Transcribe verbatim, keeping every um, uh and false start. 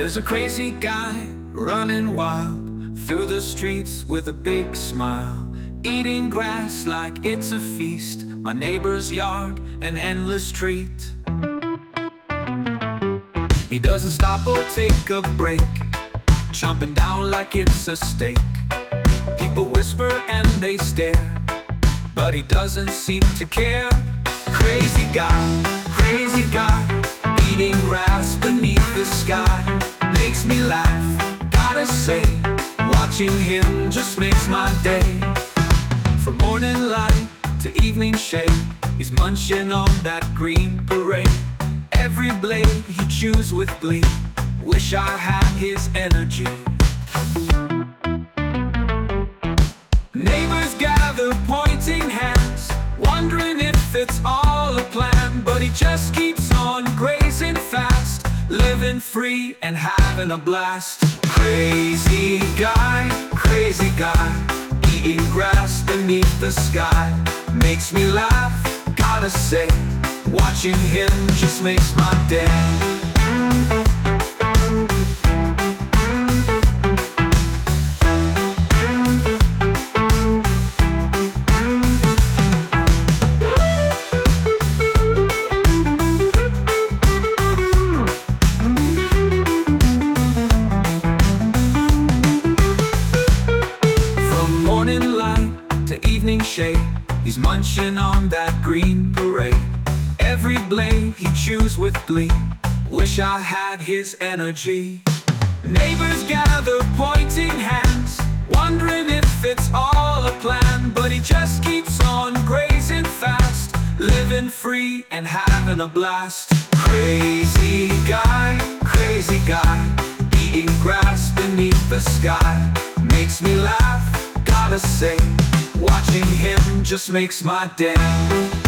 There's a crazy guy running wild through the streets with a big smile, eating grass like it's a feast, my neighbor's yard an endless treat. He doesn't stop or take a break, chomping down like it's a steak. People whisper and they stare, but he doesn't seem to care. Crazy guy, crazy guy, eating grass beneath the sky. Makes me laugh, gotta say, watching him just makes my day. From morning light to evening shade, he's munching on that green parade. Every blade he chews with glee, wish I had his energy. Neighbors gather pointing hands, wondering if it's all a plan, but he just keeps on grazing fast, living free and having a blast. Crazy guy, crazy guy, eating grass beneath the sky. Makes me laugh, gotta say, watching him just makes my day. Morning light to evening shade, he's munching on that green parade. Every blade he chews with glee, wish I had his energy. Neighbors gather pointing hands, wondering if it's all a plan, but he just keeps on grazing fast, living free and having a blast. Crazy guy, crazy guy, eating grass beneath the sky. Makes me laugh, gotta say, watching him just makes my day.